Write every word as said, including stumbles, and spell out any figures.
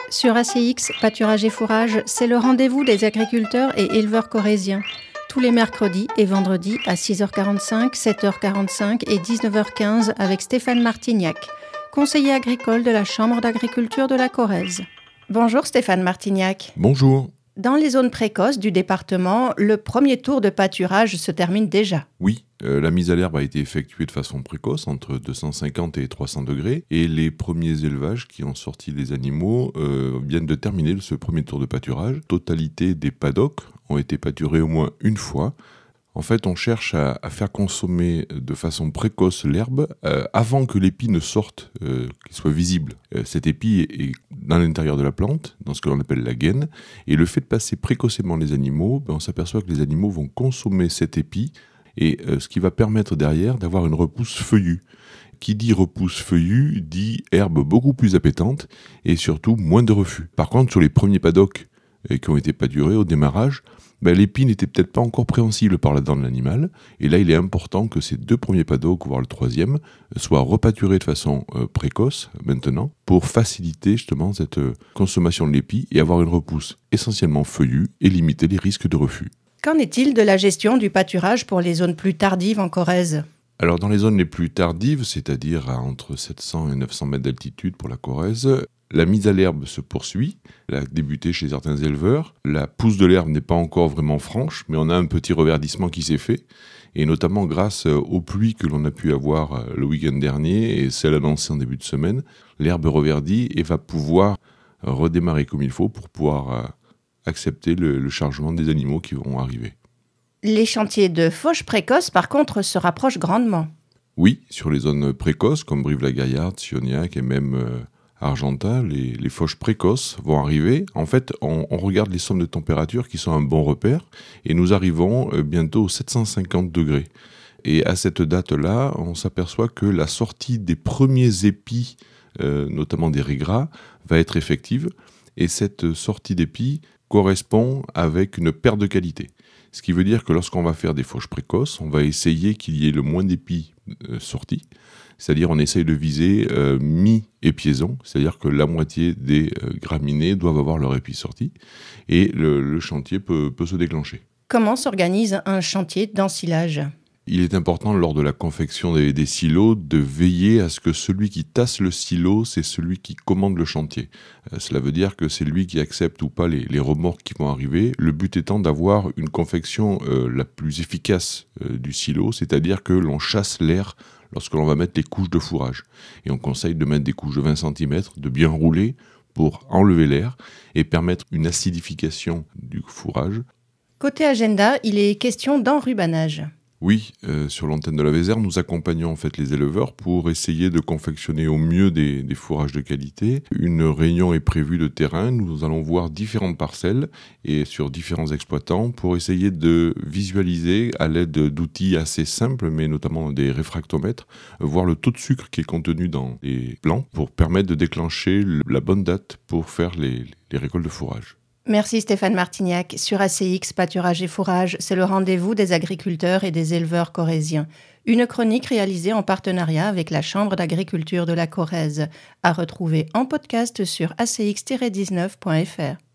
Sur A C X, Pâturage et Fourrage, c'est le rendez-vous des agriculteurs et éleveurs corréziens. Tous les mercredis et vendredis à six heures quarante-cinq, sept heures quarante-cinq et dix-neuf heures quinze avec Stéphane Martignac, conseiller agricole de la Chambre d'agriculture de la Corrèze. Bonjour Stéphane Martignac. Bonjour. Dans les zones précoces du département, le premier tour de pâturage se termine déjà. Oui, euh, la mise à l'herbe a été effectuée de façon précoce, entre deux cent cinquante et trois cents degrés, et les premiers élevages qui ont sorti les animaux euh, viennent de terminer ce premier tour de pâturage. Totalité des paddocks ont été pâturés au moins une fois. En fait, on cherche à, à faire consommer de façon précoce l'herbe euh, avant que l'épi ne sorte, euh, qu'il soit visible. Euh, cet épi est, est dans l'intérieur de la plante, dans ce que l'on appelle la gaine, et le fait de passer précocement les animaux, ben, on s'aperçoit que les animaux vont consommer cet épi, et euh, ce qui va permettre derrière d'avoir une repousse feuillue. Qui dit repousse feuillue dit herbe beaucoup plus appétante, et surtout moins de refus. Par contre, sur les premiers paddocks euh, qui ont été pâturés au démarrage, ben, l'épi n'était peut-être pas encore préhensible par la dent de l'animal, et là il est important que ces deux premiers paddocks, voire le troisième, soient repâturés de façon euh, précoce maintenant, pour faciliter justement cette euh, consommation de l'épi et avoir une repousse essentiellement feuillue et limiter les risques de refus. Qu'en est-il de la gestion du pâturage pour les zones plus tardives en Corrèze ? Alors dans les zones les plus tardives, c'est-à-dire à entre sept cents et neuf cents mètres d'altitude pour la Corrèze, la mise à l'herbe se poursuit, elle a débuté chez certains éleveurs. La pousse de l'herbe n'est pas encore vraiment franche, mais on a un petit reverdissement qui s'est fait, et notamment grâce aux pluies que l'on a pu avoir le week-end dernier et celles annoncées en début de semaine, l'herbe reverdit et va pouvoir redémarrer comme il faut pour pouvoir accepter le, le chargement des animaux qui vont arriver. Les chantiers de fauche précoce, par contre, se rapprochent grandement. Oui, sur les zones précoces, comme Brive-la-Gaillarde, Sioniac et même euh, Argentat, les, les fauches précoces vont arriver. En fait, on, on regarde les sommes de température qui sont un bon repère, et nous arrivons euh, bientôt aux sept cent cinquante degrés. Et à cette date-là, on s'aperçoit que la sortie des premiers épis, euh, notamment des raies-gras, va être effective, et cette sortie d'épis correspond avec une perte de qualité. Ce qui veut dire que lorsqu'on va faire des fauches précoces, on va essayer qu'il y ait le moins d'épis euh, sortis. C'est-à-dire on essaye de viser euh, mi-épiaison, c'est-à-dire que la moitié des euh, graminées doivent avoir leur épi sorti, et le, le chantier peut, peut se déclencher. Comment s'organise un chantier d'ensilage ? Il est important lors de la confection des, des silos de veiller à ce que celui qui tasse le silo, c'est celui qui commande le chantier. Euh, cela veut dire que c'est lui qui accepte ou pas les, les remorques qui vont arriver. Le but étant d'avoir une confection euh, la plus efficace euh, du silo, c'est-à-dire que l'on chasse l'air lorsque l'on va mettre les couches de fourrage. Et on conseille de mettre des couches de vingt centimètres, de bien rouler pour enlever l'air et permettre une acidification du fourrage. Côté agenda, il est question d'enrubanage. Oui, euh, sur l'antenne de la Vézère, nous accompagnons en fait les éleveurs pour essayer de confectionner au mieux des, des fourrages de qualité. Une réunion est prévue de terrain, nous allons voir différentes parcelles et sur différents exploitants pour essayer de visualiser à l'aide d'outils assez simples, mais notamment des réfractomètres, voir le taux de sucre qui est contenu dans les plants pour permettre de déclencher la bonne date pour faire les, les récoltes de fourrage. Merci Stéphane Martignac. Sur A C X, Pâturage et Fourrage, c'est le rendez-vous des agriculteurs et des éleveurs corréziens. Une chronique réalisée en partenariat avec la Chambre d'agriculture de la Corrèze, à retrouver en podcast sur a c x tiret dix-neuf point f r.